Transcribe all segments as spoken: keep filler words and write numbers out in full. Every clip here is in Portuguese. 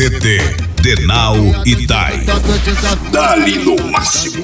C T Denal Itai. Dali no máximo.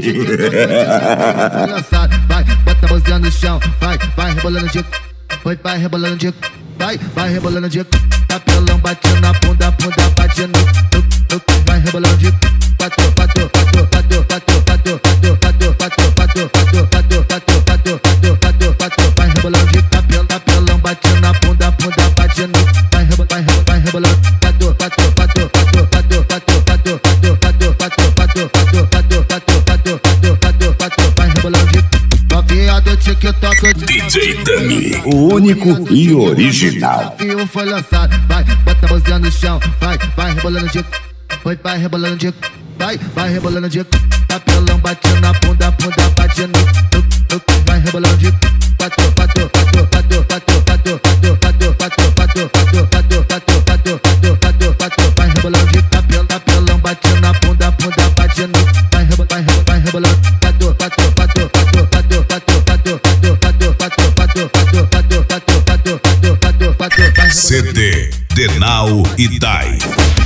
Vai, bota a mãozinha no chão, vai, vai rebolando de, vai, vai rebolando de, vai, vai rebolando de, papelão batendo na bunda, bunda batendo, vai rebolando de, bateu, bateu, bateu, bateu, bateu, bateu, bateu, bateu, bateu, bateu, bateu, bateu, bateu, bateu, bateu, bateu, bateu, vai rebolando de, papelão, papelão batendo na bunda, bunda batendo, vai rebolando, vai rebolando, vai rebolando, bateu, bateu, bateu, bateu, bateu, bateu, bateu, bateu, bateu, bateu, bateu, bateu, bateu, bateu, bateu, bateu, bateu, bateu, vai rebolando de, novinha do TikTok, D J Dani, o único e original. O desafio foi lançado, vai, bota a mãozinha no chão, vai, vai rebolando de, vai, vai rebolando de, vai, vai rebolando de, papelão batendo na bunda, bunda batendo, vai rebolando de, bateu, bateu, bateu, bateu, bateu, bateu, bateu, bateu, bateu, bateu, bateu, bateu, bateu, bateu, bateu, bateu, bateu, vai rebolando de, papelão, papelão batendo na bunda, bunda batendo, vai rebolando, vai rebolando, vai rebolando, bateu, bateu, bateu, bateu, bateu, bateu, bateu, bateu, bateu, bateu, bateu, bateu, bateu, bateu, bateu, bateu, bateu, bateu, vai C T Denal Itai.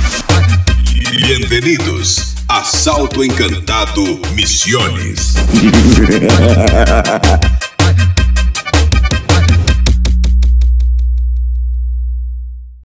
Bem-vindos a Salto Encantado Misiones.